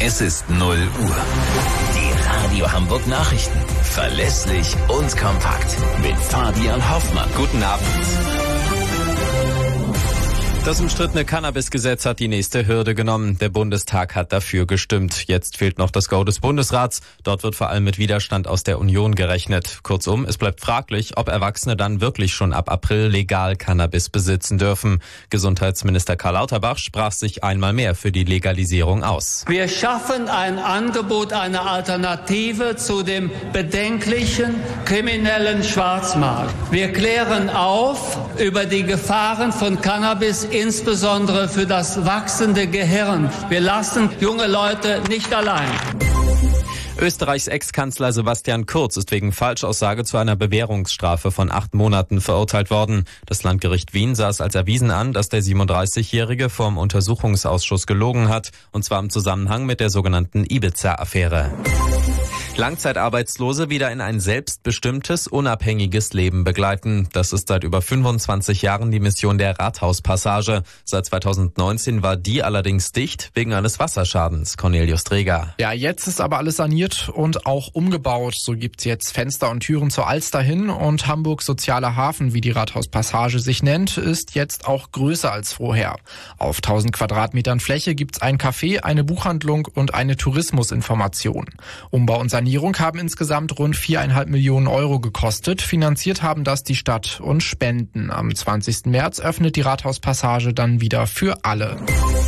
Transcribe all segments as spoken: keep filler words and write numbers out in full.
Es ist null Uhr. Die Radio Hamburg Nachrichten. Verlässlich und kompakt. Mit Fabian Hoffmann. Guten Abend. Das umstrittene Cannabis-Gesetz hat die nächste Hürde genommen. Der Bundestag hat dafür gestimmt. Jetzt fehlt noch das Go des Bundesrats. Dort wird vor allem mit Widerstand aus der Union gerechnet. Kurzum, es bleibt fraglich, ob Erwachsene dann wirklich schon ab April legal Cannabis besitzen dürfen. Gesundheitsminister Karl Lauterbach sprach sich einmal mehr für die Legalisierung aus. Wir schaffen ein Angebot, eine Alternative zu dem bedenklichen kriminellen Schwarzmarkt. Wir klären auf über die Gefahren von Cannabis, insbesondere für das wachsende Gehirn. Wir lassen junge Leute nicht allein. Österreichs Ex-Kanzler Sebastian Kurz ist wegen Falschaussage zu einer Bewährungsstrafe von acht Monaten verurteilt worden. Das Landgericht Wien sah es als erwiesen an, dass der siebenunddreißigjährige vor dem Untersuchungsausschuss gelogen hat, und zwar im Zusammenhang mit der sogenannten Ibiza-Affäre. Langzeitarbeitslose wieder in ein selbstbestimmtes, unabhängiges Leben begleiten. Das ist seit über fünfundzwanzig Jahren die Mission der Rathauspassage. Seit zweitausendneunzehn war die allerdings dicht wegen eines Wasserschadens. Cornelius Träger. Ja, jetzt ist aber alles saniert und auch umgebaut. So gibt's jetzt Fenster und Türen zur Alster hin, und Hamburgs sozialer Hafen, wie die Rathauspassage sich nennt, ist jetzt auch größer als vorher. Auf tausend Quadratmetern Fläche gibt's ein Café, eine Buchhandlung und eine Tourismusinformation. Umbau und Sanierung haben insgesamt rund viereinhalb Millionen Euro gekostet. Finanziert haben das die Stadt und Spenden. Am zwanzigsten März öffnet die Rathauspassage dann wieder für alle.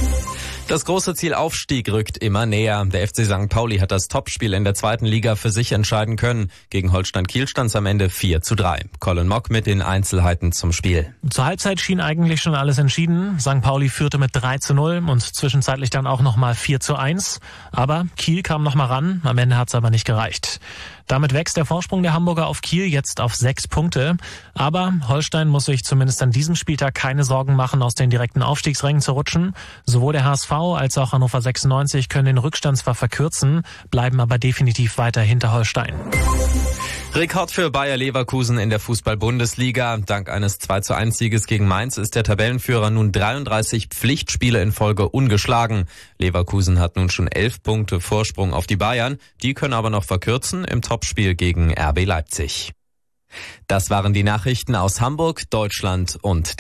Das große Ziel Aufstieg rückt immer näher. Der F C Sankt Pauli hat das Topspiel in der zweiten Liga für sich entscheiden können. Gegen Holstein Kiel stand es am Ende vier zu drei. Colin Mock mit den Einzelheiten zum Spiel. Zur Halbzeit schien eigentlich schon alles entschieden. Sankt Pauli führte mit drei zu null und zwischenzeitlich dann auch nochmal vier zu eins. Aber Kiel kam nochmal ran, am Ende hat es aber nicht gereicht. Damit wächst der Vorsprung der Hamburger auf Kiel jetzt auf sechs Punkte. Aber Holstein muss sich zumindest an diesem Spieltag keine Sorgen machen, aus den direkten Aufstiegsrängen zu rutschen. Sowohl der H S V als auch Hannover sechsundneunzig können den Rückstand zwar verkürzen, bleiben aber definitiv weiter hinter Holstein. Rekord für Bayer Leverkusen in der Fußball-Bundesliga. Dank eines zwei zu eins Sieges gegen Mainz ist der Tabellenführer nun dreiunddreißig Pflichtspiele in Folge ungeschlagen. Leverkusen hat nun schon elf Punkte Vorsprung auf die Bayern. Die können aber noch verkürzen im Topspiel gegen R B Leipzig. Das waren die Nachrichten aus Hamburg, Deutschland und